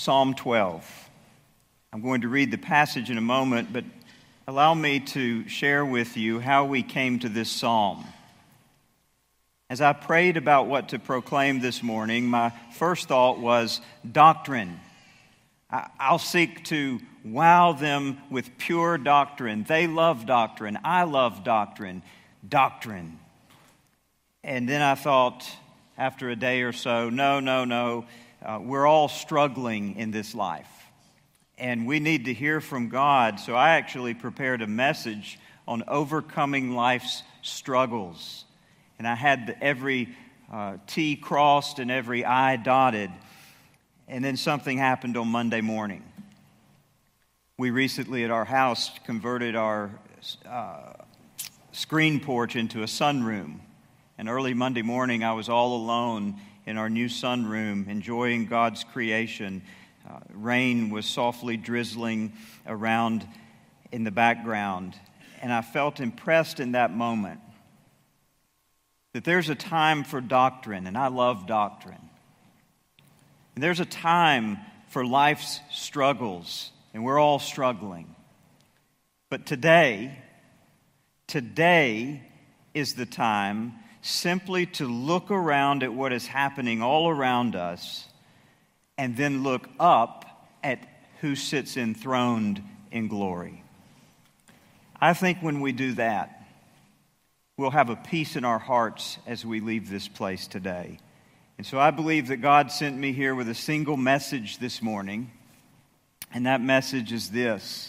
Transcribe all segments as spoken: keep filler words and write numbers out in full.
Psalm twelve. I'm going to read the passage in a moment, but allow me to share with you how we came to this psalm. As I prayed about what to proclaim this morning, my first thought was doctrine. I'll seek to wow them with pure doctrine. They love doctrine. I love doctrine. Doctrine. And then I thought, after a day or so, no, no, no, uh, we're all struggling in this life. And we need to hear from God. So I actually prepared a message on overcoming life's struggles. And I had every uh, T crossed and every I dotted. And then something happened on Monday morning. We recently at our house converted our uh, screen porch into a sunroom. And early Monday morning, I was all alone in our new sunroom, enjoying God's creation. Uh, rain was softly drizzling around in the background. And I felt impressed in that moment that there's a time for doctrine, and I love doctrine. And there's a time for life's struggles, and we're all struggling. But today, today is the time simply to look around at what is happening all around us and then look up at who sits enthroned in glory. I think when we do that, we'll have a peace in our hearts as we leave this place today. And so I believe that God sent me here with a single message this morning, and that message is this: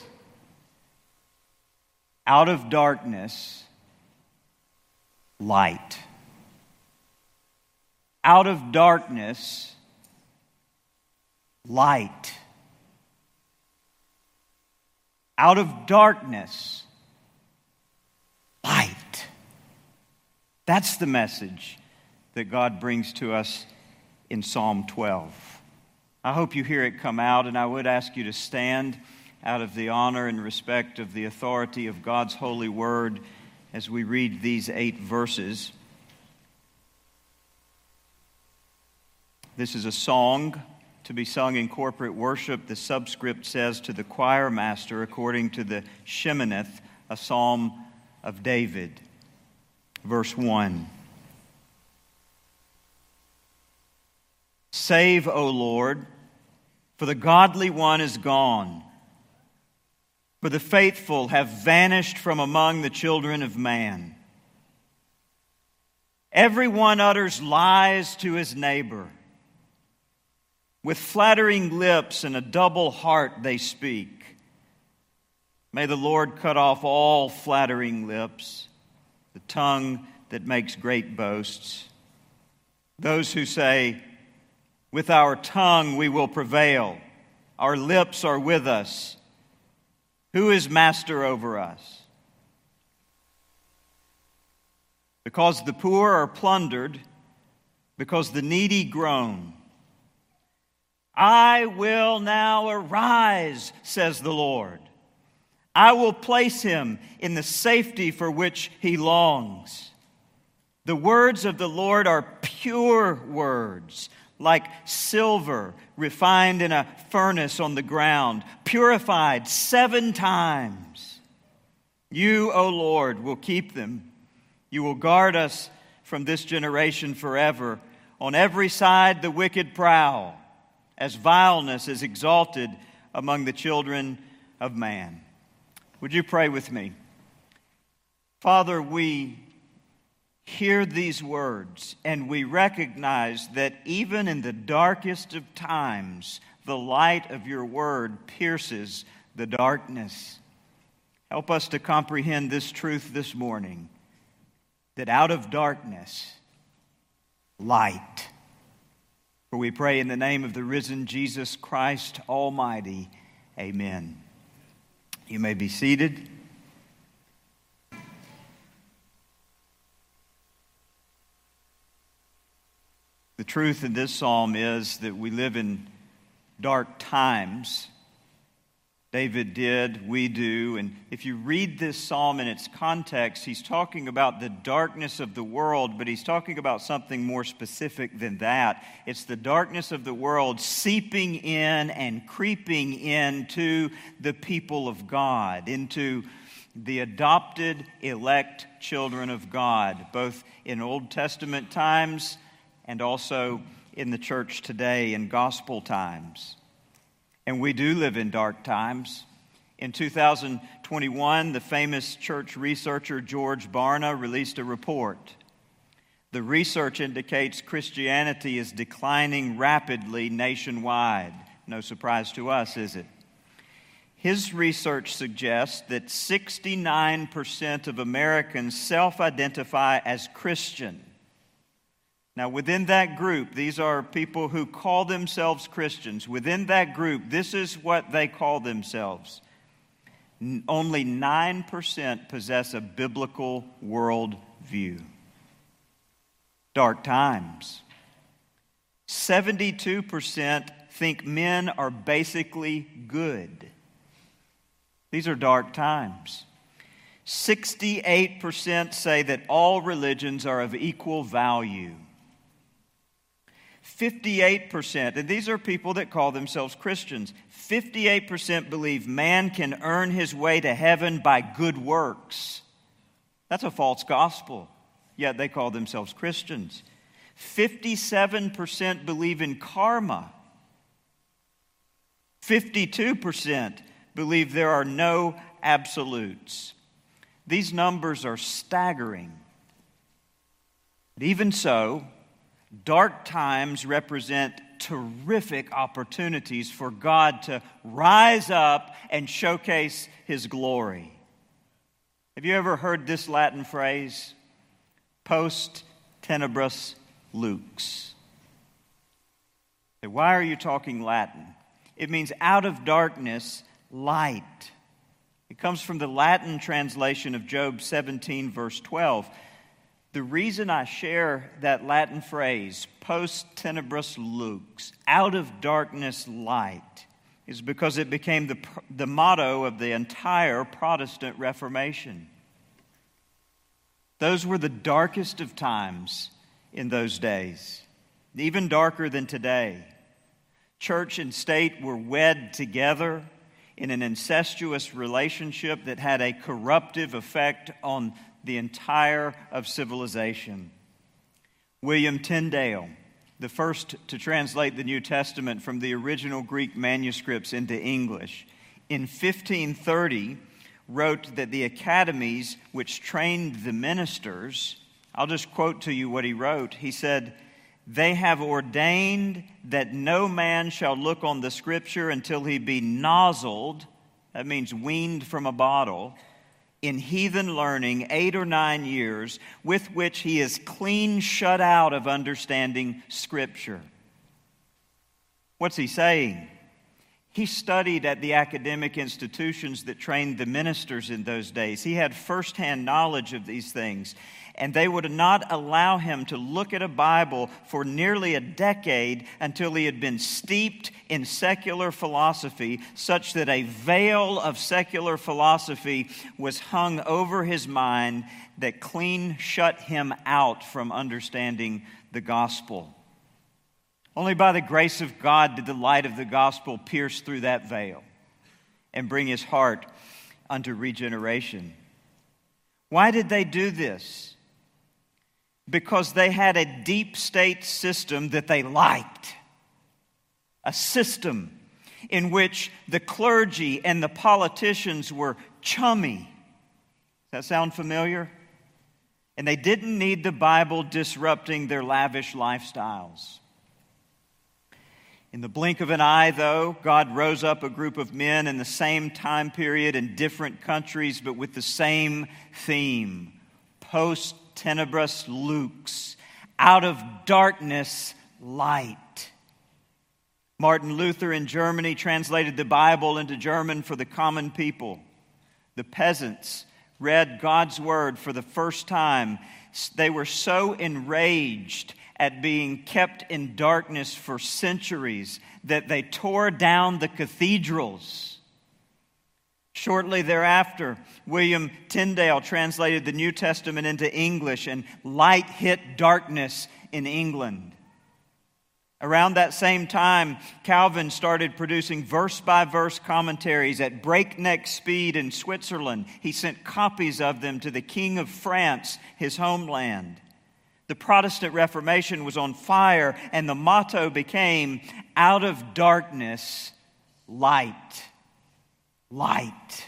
out of darkness, light. Out of darkness, light. Out of darkness, light. That's the message that God brings to us in Psalm twelve. I hope you hear it come out, and I would ask you to stand out of the honor and respect of the authority of God's holy word as we read these eight verses. This is a song to be sung in corporate worship. The subscript says, to the choir master, according to the Sheminith, a psalm of David. Verse one. Save, O Lord, for the godly one is gone, for the faithful have vanished from among the children of man. Everyone utters lies to his neighbor. With flattering lips and a double heart they speak. May the Lord cut off all flattering lips, the tongue that makes great boasts. Those who say, with our tongue we will prevail. Our lips are with us. Who is master over us? Because the poor are plundered, because the needy groan. I will now arise, says the Lord. I will place him in the safety for which he longs. The words of the Lord are pure words, like silver refined in a furnace on the ground, purified seven times. You, O Lord, will keep them. You will guard us from this generation forever. On every side the wicked prowl, as vileness is exalted among the children of man. Would you pray with me? Father, we hear these words, and we recognize that even in the darkest of times, the light of your word pierces the darkness. Help us to comprehend this truth this morning, that out of darkness, light. For we pray in the name of the risen Jesus Christ Almighty. Amen. You may be seated. The truth in this psalm is that we live in dark times, David did, we do. And if you read this psalm in its context, he's talking about the darkness of the world, but he's talking about something more specific than that. It's the darkness of the world seeping in and creeping into the people of God, into the adopted, elect children of God, both in Old Testament times and also in the church today in gospel times. And we do live in dark times. In two thousand twenty-one, the famous church researcher George Barna released a report. The research indicates Christianity is declining rapidly nationwide. No surprise to us, is it? His research suggests that sixty-nine percent of Americans self-identify as Christian. Now, within that group, these are people who call themselves Christians. Within that group, this is what they call themselves. N- only nine percent possess a biblical worldview. Dark times. seventy-two percent think men are basically good. These are dark times. sixty-eight percent say that all religions are of equal value. fifty-eight percent, and these are people that call themselves Christians, fifty-eight percent believe man can earn his way to heaven by good works. That's a false gospel, yet they call themselves Christians. fifty-seven percent believe in karma. fifty-two percent believe there are no absolutes. These numbers are staggering. But even so, dark times represent terrific opportunities for God to rise up and showcase His glory. Have you ever heard this Latin phrase? Post tenebras lux. Why are you talking Latin? It means out of darkness, light. It comes from the Latin translation of Job seventeen, verse twelve. The reason I share that Latin phrase, post tenebras lux, out of darkness light, is because it became the, the motto of the entire Protestant Reformation. Those were the darkest of times in those days, even darker than today. Church and state were wed together in an incestuous relationship that had a corruptive effect on the entire of civilization. William Tyndale, the first to translate the New Testament from the original Greek manuscripts into English, in fifteen thirty wrote that the academies which trained the ministers, I'll just quote to you what he wrote. He said, "They have ordained that no man shall look on the Scripture until he be nozzled," that means weaned from a bottle, "in heathen learning eight or nine years, with which he is clean shut out of understanding Scripture." What's he saying? He studied at the academic institutions that trained the ministers in those days. He had firsthand knowledge of these things. And they would not allow him to look at a Bible for nearly a decade until he had been steeped in secular philosophy, such that a veil of secular philosophy was hung over his mind that clean shut him out from understanding the gospel. Only by the grace of God did the light of the gospel pierce through that veil and bring his heart unto regeneration. Why did they do this? Because they had a deep state system that they liked. A system in which the clergy and the politicians were chummy. Does that sound familiar? And they didn't need the Bible disrupting their lavish lifestyles. In the blink of an eye, though, God rose up a group of men in the same time period in different countries, but with the same theme. Post tenebras lux, out of darkness, light. Martin Luther in Germany translated the Bible into German for the common people. The peasants read God's word for the first time. They were so enraged at being kept in darkness for centuries that they tore down the cathedrals Shortly thereafter, William Tyndale translated the New Testament into English, and light hit darkness in England. Around that same time, Calvin started producing verse-by-verse commentaries at breakneck speed in Switzerland. He sent copies of them to the King of France, his homeland. The Protestant Reformation was on fire, and the motto became, "Out of darkness, light." Light.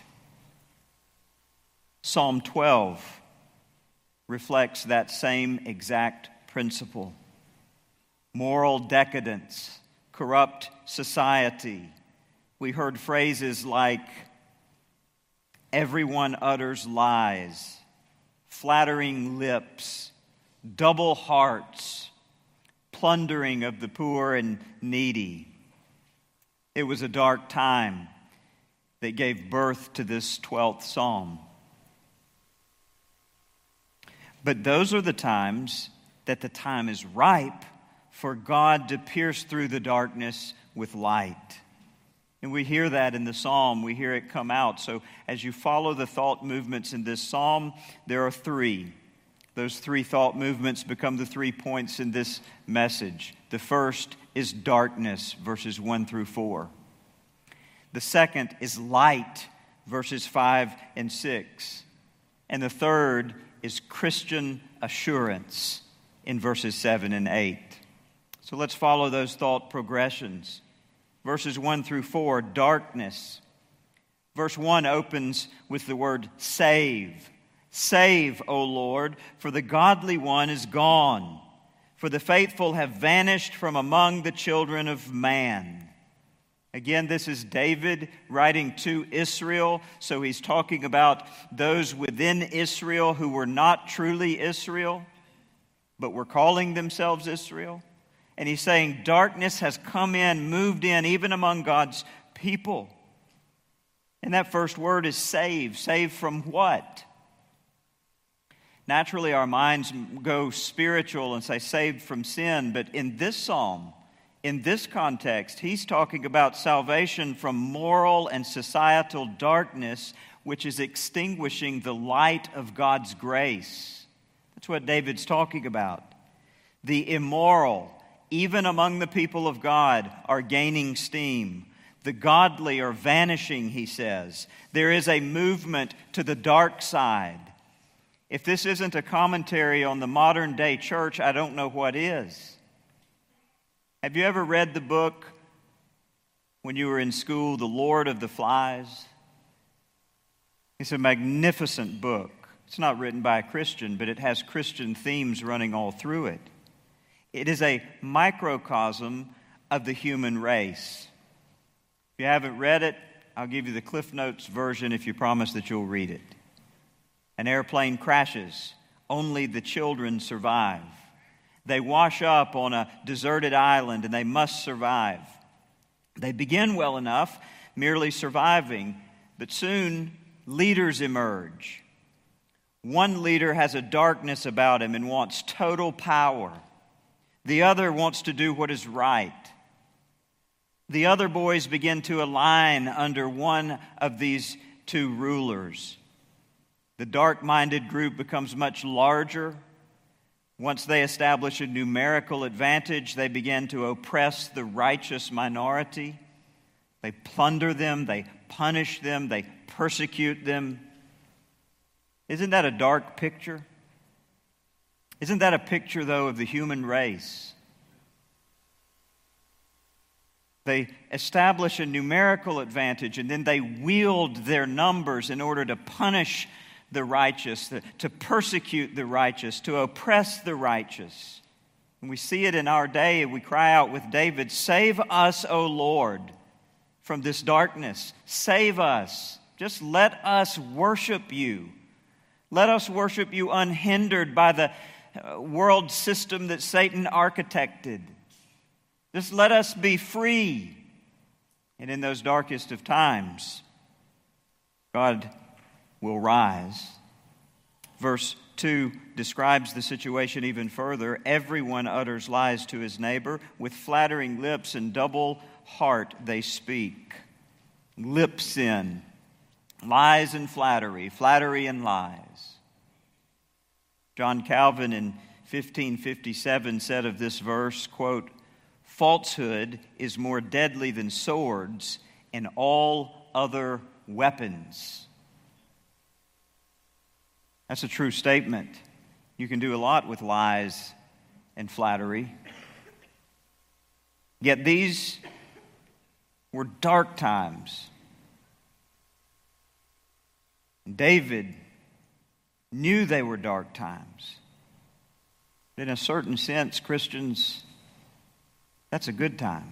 Psalm twelve reflects that same exact principle. Moral decadence, corrupt society. We heard phrases like, everyone utters lies, flattering lips, double hearts, plundering of the poor and needy. It was a dark time that gave birth to this twelfth psalm. But those are the times that the time is ripe for God to pierce through the darkness with light. And we hear that in the psalm. We hear it come out. So as you follow the thought movements in this psalm, there are three. Those three thought movements become the three points in this message. The first is darkness, verses one through four. The second is light, verses five and six. And the third is Christian assurance in verses seven and eight. So let's follow those thought progressions. Verses one through four, darkness. Verse one opens with the word save. Save, O Lord, for the godly one is gone, for the faithful have vanished from among the children of man. Again, this is David writing to Israel, so he's talking about those within Israel who were not truly Israel, but were calling themselves Israel. And he's saying darkness has come in, moved in, even among God's people. And that first word is save. Save from what? Naturally, our minds go spiritual and say saved from sin, but in this psalm, in this context, he's talking about salvation from moral and societal darkness, which is extinguishing the light of God's grace. That's what David's talking about. The immoral, even among the people of God, are gaining steam. The godly are vanishing, he says. There is a movement to the dark side. If this isn't a commentary on the modern day church, I don't know what is. Have you ever read the book when you were in school, The Lord of the Flies? It's a magnificent book. It's not written by a Christian, but it has Christian themes running all through it. It is a microcosm of the human race. If you haven't read it, I'll give you the Cliff Notes version if you promise that you'll read it. An airplane crashes. Only the children survive. They wash up on a deserted island and they must survive. They begin well enough, merely surviving, but soon leaders emerge. One leader has a darkness about him and wants total power. The other wants to do what is right. The other boys begin to align under one of these two rulers. The dark-minded group becomes much larger. Once they establish a numerical advantage, they begin to oppress the righteous minority. They plunder them, they punish them, they persecute them. Isn't that a dark picture? Isn't that a picture, though, of the human race? They establish a numerical advantage, and then they wield their numbers in order to punish the righteous, to persecute the righteous, to oppress the righteous. And we see it in our day, and we cry out with David, "Save us, O Lord, from this darkness. Save us. Just let us worship you. Let us worship you unhindered by the world system that Satan architected. Just let us be free." And in those darkest of times, God will rise. Verse two describes the situation even further. Everyone utters lies to his neighbor. With flattering lips and double heart they speak. Lip sin. Lies and flattery, flattery and lies. John Calvin in fifteen fifty-seven said of this verse, quote, "Falsehood is more deadly than swords and all other weapons." That's a true statement. You can do a lot with lies and flattery. Yet these were dark times. David knew they were dark times. But in a certain sense, Christians, that's a good time.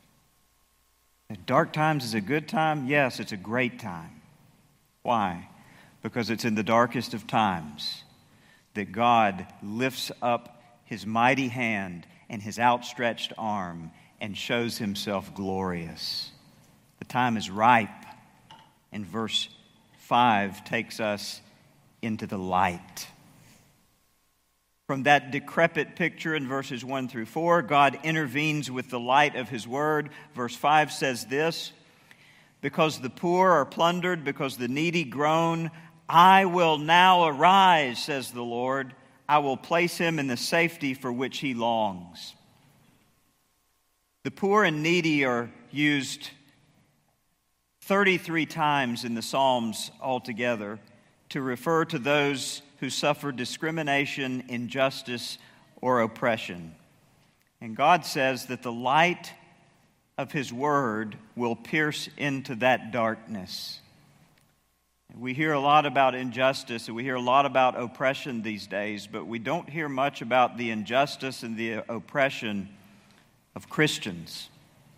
If dark times is a good time, yes, it's a great time. Why? Because it's in the darkest of times that God lifts up His mighty hand and His outstretched arm and shows Himself glorious. The time is ripe, and verse five takes us into the light. From that decrepit picture in verses one through four, God intervenes with the light of His word. Verse five says this, "Because the poor are plundered, because the needy groan, I will now arise, says the Lord. I will place him in the safety for which he longs." The poor and needy are used thirty-three times in the Psalms altogether to refer to those who suffer discrimination, injustice, or oppression. And God says that the light of His word will pierce into that darkness. We hear a lot about injustice and we hear a lot about oppression these days, but we don't hear much about the injustice and the oppression of Christians.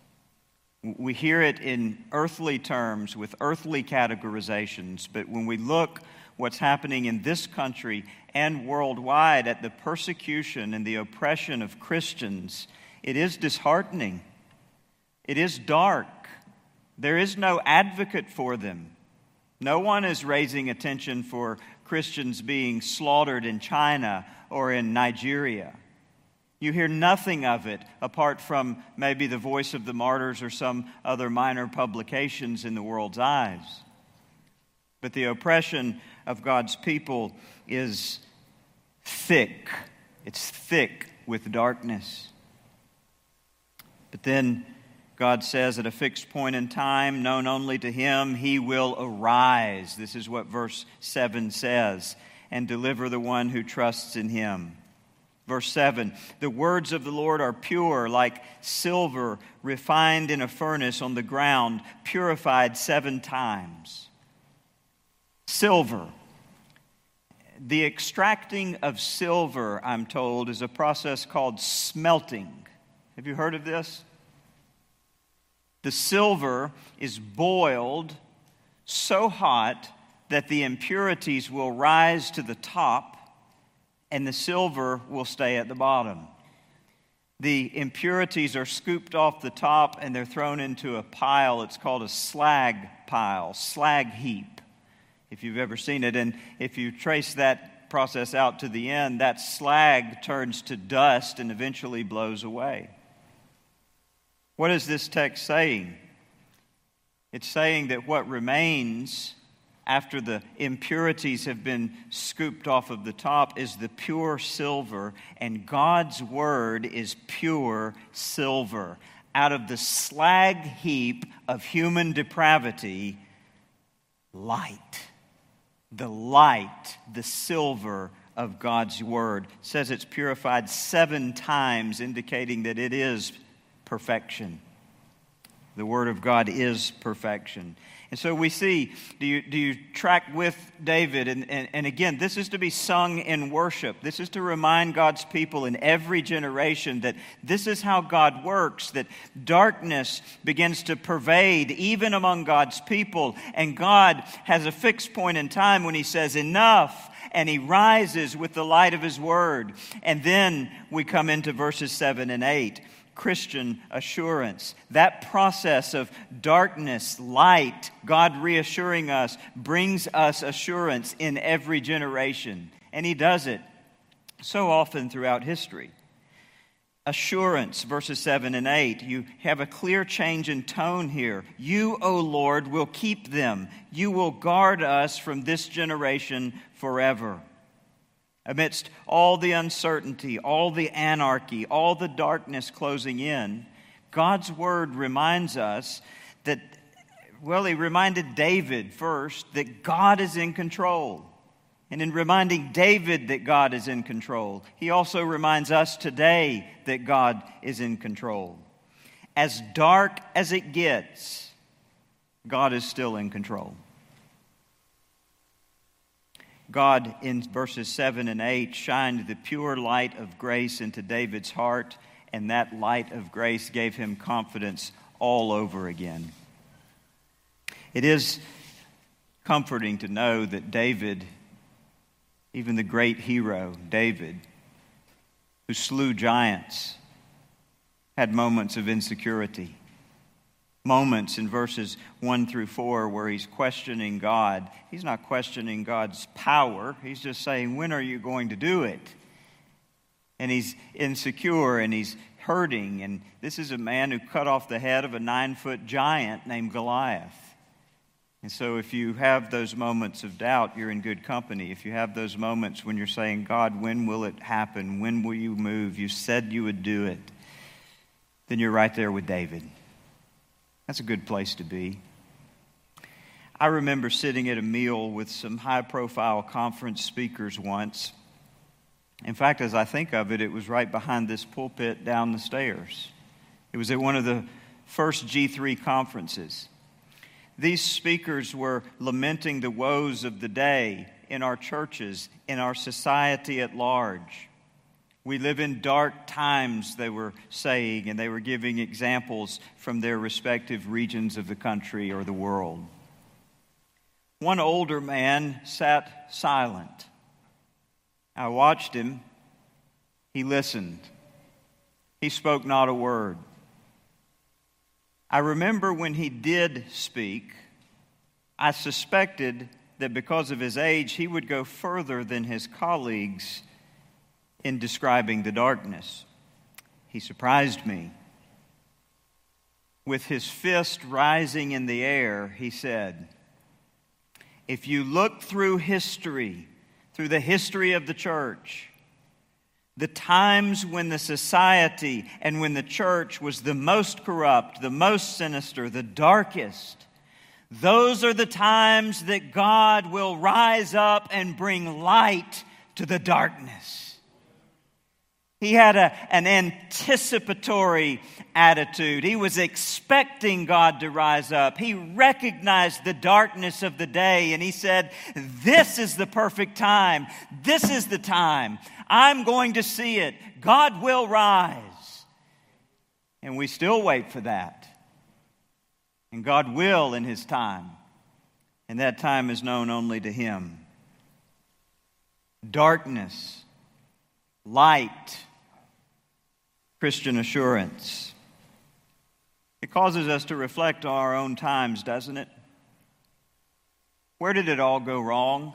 We hear it in earthly terms with earthly categorizations, but when we look what's happening in this country and worldwide at the persecution and the oppression of Christians, it is disheartening. It is dark. There is no advocate for them. No one is raising attention for Christians being slaughtered in China or in Nigeria. You hear nothing of it apart from maybe the Voice of the Martyrs or some other minor publications in the world's eyes. But the oppression of God's people is thick. It's thick with darkness. But then God says at a fixed point in time, known only to Him, He will arise. This is what verse seven says, and deliver the one who trusts in Him. Verse seven, "The words of the Lord are pure, like silver refined in a furnace on the ground, purified seven times." Silver. The extracting of silver, I'm told, is a process called smelting. Have you heard of this? The silver is boiled so hot that the impurities will rise to the top and the silver will stay at the bottom. The impurities are scooped off the top and they're thrown into a pile. It's called a slag pile, slag heap, if you've ever seen it. And if you trace that process out to the end, that slag turns to dust and eventually blows away. What is this text saying? It's saying that what remains after the impurities have been scooped off of the top is the pure silver, and God's word is pure silver. Out of the slag heap of human depravity, light. The light, the silver of God's word. It says it's purified seven times, indicating that it is perfection. The Word of God is perfection. And so we see, do you, do you track with David? And, and, and again, this is to be sung in worship. This is to remind God's people in every generation that this is how God works, that darkness begins to pervade even among God's people. And God has a fixed point in time when He says, enough, and He rises with the light of His Word. And then we come into verses seven and eight. Christian assurance. That process of darkness, light, God reassuring us, brings us assurance in every generation. And He does it so often throughout history. assurance, verses seven and eight. You have a clear change in tone here. You, O Lord, will keep them. You will guard us from this generation forever. Amidst all the uncertainty, all the anarchy, all the darkness closing in, God's word reminds us that, well, he reminded David first that God is in control. And in reminding David that God is in control, he also reminds us today that God is in control. As dark as it gets, God is still in control. God, in verses seven and eight, shined the pure light of grace into David's heart, and that light of grace gave him confidence all over again. It is comforting to know that David, even the great hero, David, who slew giants, had moments of insecurity. Moments in verses one through four where he's questioning God. He's not questioning God's power. He's just saying, when are you going to do it? And he's insecure and he's hurting. And this is a man who cut off the head of a nine-foot giant named Goliath. And so if you have those moments of doubt, you're in good company. If you have those moments when you're saying, God, when will it happen? When will you move? You said you would do it. Then you're right there with David. That's a good place to be. I remember sitting at a meal with some high-profile conference speakers once. In fact, as I think of it, it was right behind this pulpit down the stairs. It was at one of the first G three conferences. These speakers were lamenting the woes of the day in our churches, in our society at large. We live in dark times, they were saying, and they were giving examples from their respective regions of the country or the world. One older man sat silent. I watched him. He listened. He spoke not a word. I remember when he did speak, I suspected that because of his age, he would go further than his colleagues in describing the darkness. He surprised me. With his fist rising in the air, he said, if you look through history, through the history of the church, the times when the society and when the church was the most corrupt, the most sinister, the darkest, those are the times that God will rise up and bring light to the darkness. He had a, an anticipatory attitude. He was expecting God to rise up. He recognized the darkness of the day, and he said, this is the perfect time. This is the time. I'm going to see it. God will rise. And we still wait for that. And God will in His time. And that time is known only to Him. Darkness, light, Christian assurance. It causes us to reflect on our own times, doesn't it? Where did it all go wrong?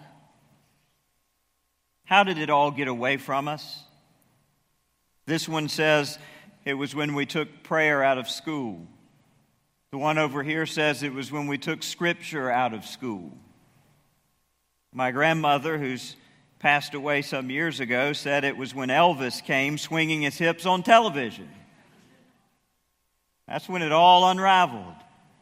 How did it all get away from us? This one says it was when we took prayer out of school. The one over here says it was when we took Scripture out of school. My grandmother, who's passed away some years ago, said it was when Elvis came swinging his hips on television. That's when it all unraveled.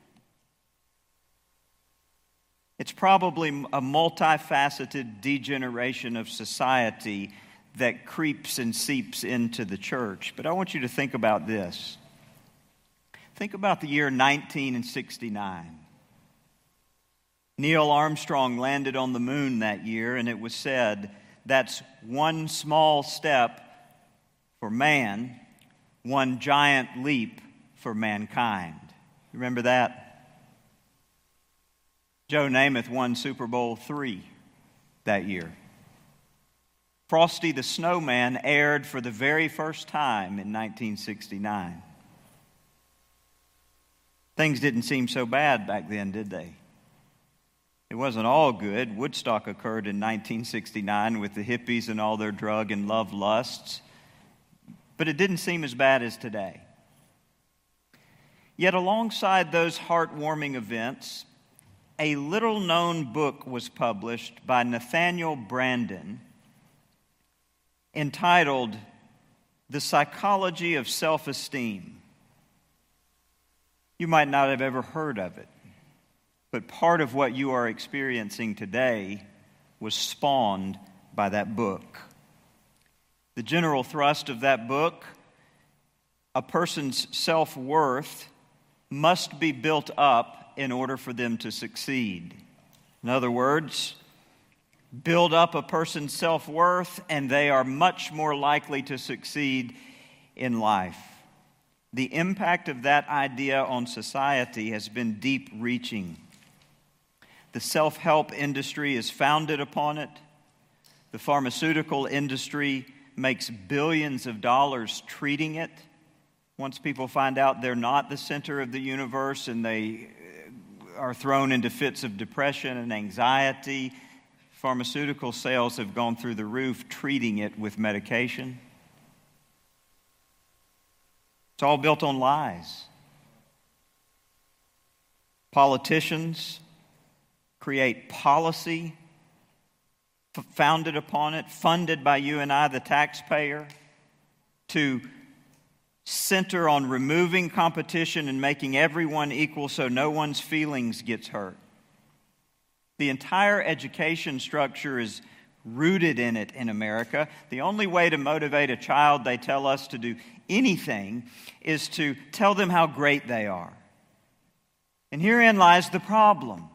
It's probably a multifaceted degeneration of society that creeps and seeps into the church. But I want you to think about this. Think about the year nineteen sixty-nine. Neil Armstrong landed on the moon that year, and it was said that's one small step for man, one giant leap for mankind. Remember that? Joe Namath won Super Bowl three that year. Frosty the Snowman aired for the very first time in nineteen sixty-nine. Things didn't seem so bad back then, did they? It wasn't all good. Woodstock occurred in nineteen sixty-nine with the hippies and all their drug and love lusts. but it didn't seem as bad as today. Yet alongside those heartwarming events, a little-known book was published by Nathaniel Branden entitled The Psychology of Self-Esteem. You might not have ever heard of it, but part of what you are experiencing today was spawned by that book. The general thrust of that book: a person's self-worth must be built up in order for them to succeed. In other words, build up a person's self-worth and they are much more likely to succeed in life. The impact of that idea on society has been deep-reaching. The self-help industry is founded upon it. The pharmaceutical industry makes billions of dollars treating it. Once people find out they're not the center of the universe and they are thrown into fits of depression and anxiety, pharmaceutical sales have gone through the roof treating it with medication. It's all built on lies. Politicians create policy f- founded upon it, funded by you and I, the taxpayer, to center on removing competition and making everyone equal so no one's feelings gets hurt. The entire education structure is rooted in it in America. The only way to motivate a child, they tell us, to do anything is to tell them how great they are. And herein lies the problem.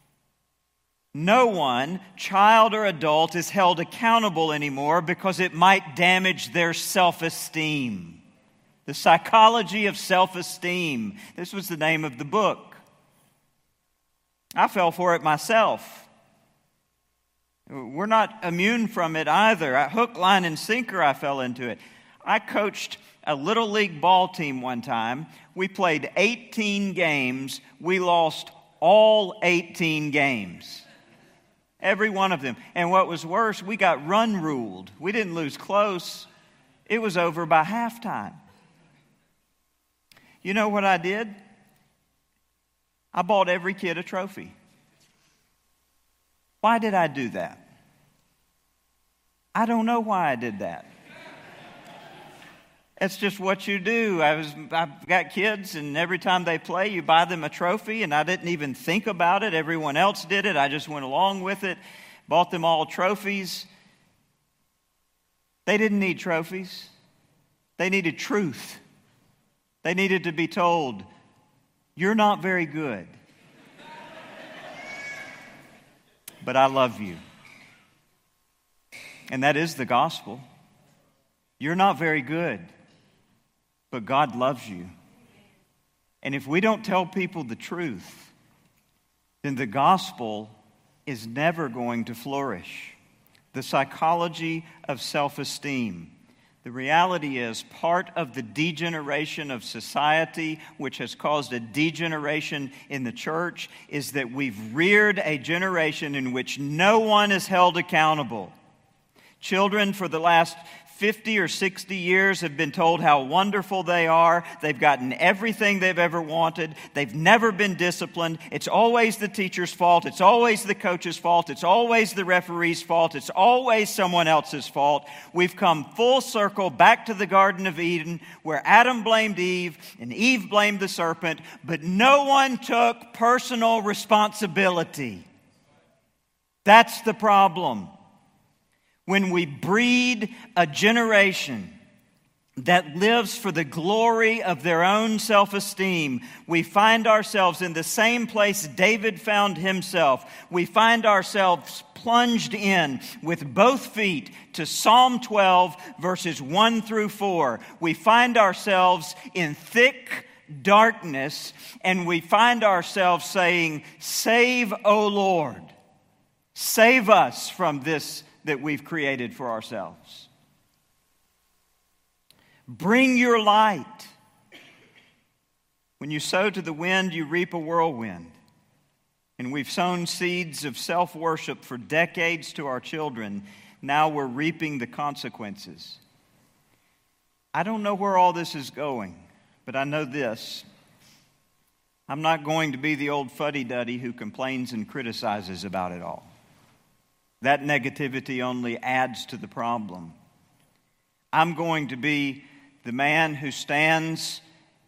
No one, child or adult, is held accountable anymore because it might damage their self-esteem. The Psychology of Self-Esteem. This was the name of the book. I fell for it myself. We're not immune from it either. Hook, line, and sinker, I fell into it. I coached a little league ball team one time. We played eighteen games. We lost all eighteen games. Every one of them. And what was worse, we got run ruled. We didn't lose close. It was over by halftime. You know what I did? I bought every kid a trophy. Why did I do that? I don't know why I did that. It's just what you do. I was, I've got kids, and every time they play, you buy them a trophy, and I didn't even think about it. Everyone else did it. I just went along with it, bought them all trophies. They didn't need trophies. They needed truth. They needed to be told, you're not very good, but I love you. And that is the gospel. You're not very good, but God loves you. And if we don't tell people the truth, then the gospel is never going to flourish. The psychology of self-esteem. The reality is, part of the degeneration of society, which has caused a degeneration in the church, is that we've reared a generation in which no one is held accountable. Children for the last fifty or sixty years have been told how wonderful they are. They've gotten everything they've ever wanted. They've never been disciplined. It's always the teacher's fault. It's always the coach's fault. It's always the referee's fault. It's always someone else's fault. We've come full circle back to the Garden of Eden where Adam blamed Eve and Eve blamed the serpent, but no one took personal responsibility. That's the problem. When we breed a generation that lives for the glory of their own self-esteem, we find ourselves in the same place David found himself. We find ourselves plunged in with both feet to Psalm twelve, verses one through four. We find ourselves in thick darkness, and we find ourselves saying, "Save, O Lord. Save us from this that we've created for ourselves. Bring your light." When you sow to the wind, you reap a whirlwind. And we've sown seeds of self-worship for decades to our children. Now we're reaping the consequences. I don't know where all this is going, but I know this. I'm not going to be the old fuddy-duddy who complains and criticizes about it all. That negativity only adds to the problem. I'm going to be the man who stands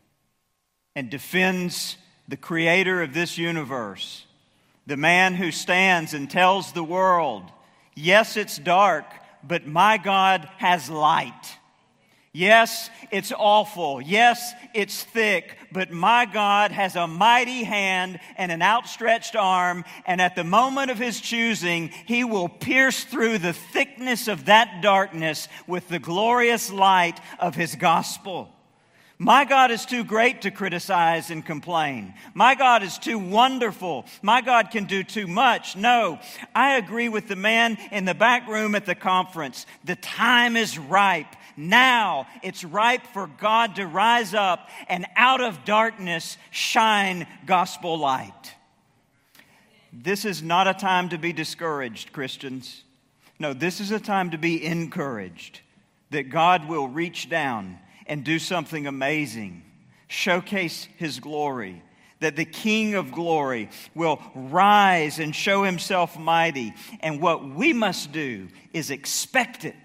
and defends the creator of this universe. The man who stands and tells the world, yes, it's dark, but my God has light. Yes, it's awful. Yes, it's thick. But my God has a mighty hand and an outstretched arm. And at the moment of His choosing, He will pierce through the thickness of that darkness with the glorious light of His gospel. My God is too great to criticize and complain. My God is too wonderful. My God can do too much. No, I agree with the man in the back room at the conference. The time is ripe. Now it's ripe for God to rise up and out of darkness shine gospel light. This is not a time to be discouraged, Christians. No, this is a time to be encouraged that God will reach down and do something amazing, showcase His glory, that the King of glory will rise and show Himself mighty. And what we must do is expect it.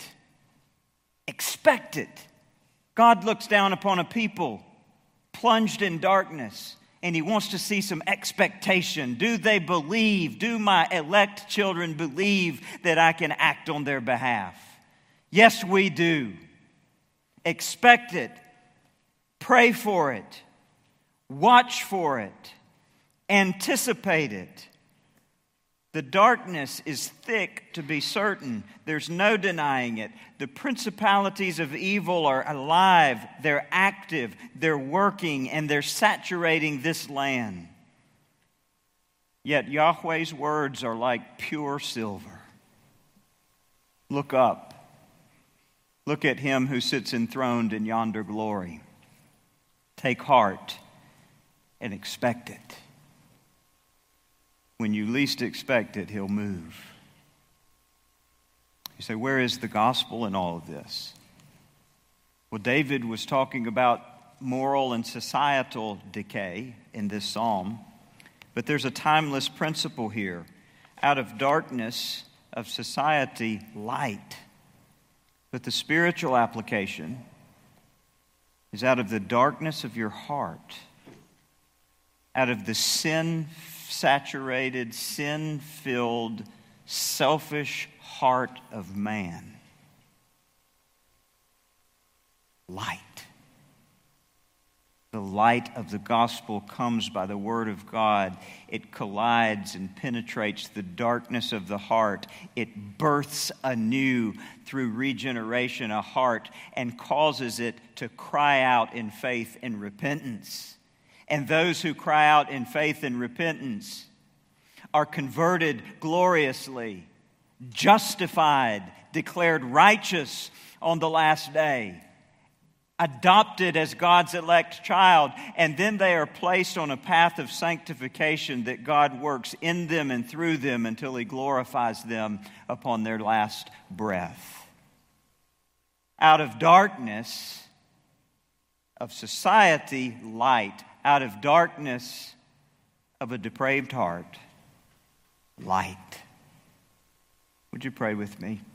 Expect it. God looks down upon a people plunged in darkness, and He wants to see some expectation. Do they believe? Do my elect children believe that I can act on their behalf? Yes, we do. Expect it. Pray for it. Watch for it. Anticipate it. The darkness is thick, to be certain. There's no denying it. The principalities of evil are alive. They're active. They're working, and they're saturating this land. Yet Yahweh's words are like pure silver. Look up. Look at Him who sits enthroned in yonder glory. Take heart and expect it. When you least expect it, He'll move. You say, where is the gospel in all of this? Well, David was talking about moral and societal decay in this psalm, but there's a timeless principle here. Out of darkness of society, light. But the spiritual application is out of the darkness of your heart, out of the sin-saturated, sin-filled, selfish heart of man. Light. The light of the gospel comes by the word of God. It collides and penetrates the darkness of the heart. It births anew through regeneration a heart and causes it to cry out in faith and repentance. And those who cry out in faith and repentance are converted gloriously, justified, declared righteous on the last day, adopted as God's elect child, and then they are placed on a path of sanctification that God works in them and through them until He glorifies them upon their last breath. Out of darkness of society, light. Out of darkness of a depraved heart, light. Would you pray with me?